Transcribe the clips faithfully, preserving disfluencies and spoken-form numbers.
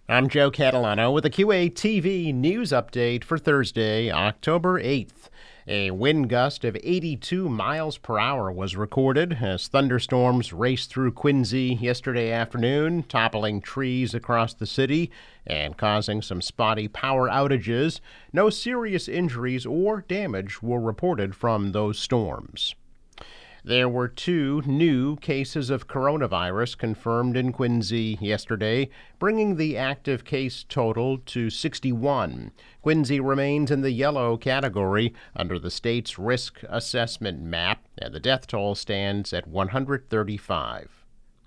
I'm Joe Catalano with a Q A T V news update for Thursday, October eighth. A wind gust of eighty-two miles per hour was recorded as thunderstorms raced through Quincy yesterday afternoon, toppling trees across the city and causing some spotty power outages. No serious injuries or damage were reported from those storms. There were two new cases of coronavirus confirmed in Quincy yesterday, bringing the active case total to sixty-one. Quincy remains in the yellow category under the state's risk assessment map, and the death toll stands at one hundred thirty-five.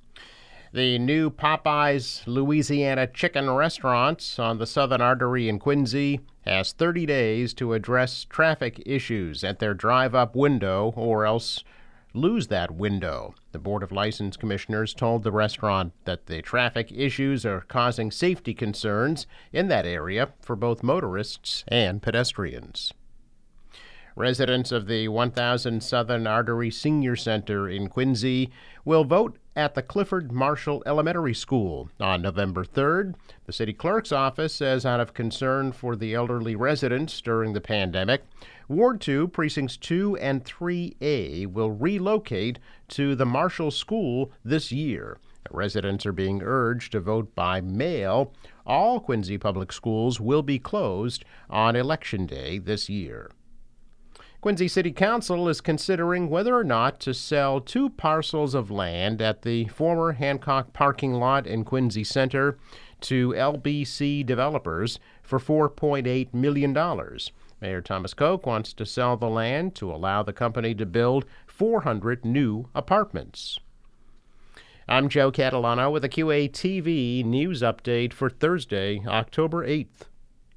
The new Popeyes Louisiana Chicken restaurant on the Southern Artery in Quincy has thirty days to address traffic issues at their drive-up window or else lose that window. The Board of License Commissioners told the restaurant that the traffic issues are causing safety concerns in that area for both motorists and pedestrians. Residents of the one thousand Southern Artery Senior Center in Quincy will vote at the Clifford Marshall Elementary School on November third. The city clerk's office says out of concern for the elderly residents during the pandemic, Ward two, Precincts two and three A will relocate to the Marshall School this year. Residents are being urged to vote by mail. All Quincy public schools will be closed on Election Day this year. Quincy City Council is considering whether or not to sell two parcels of land at the former Hancock parking lot in Quincy Center to L B C developers for four point eight million dollars. Mayor Thomas Koch wants to sell the land to allow the company to build four hundred new apartments. I'm Joe Catalano with a Q A T V news update for Thursday, October eighth.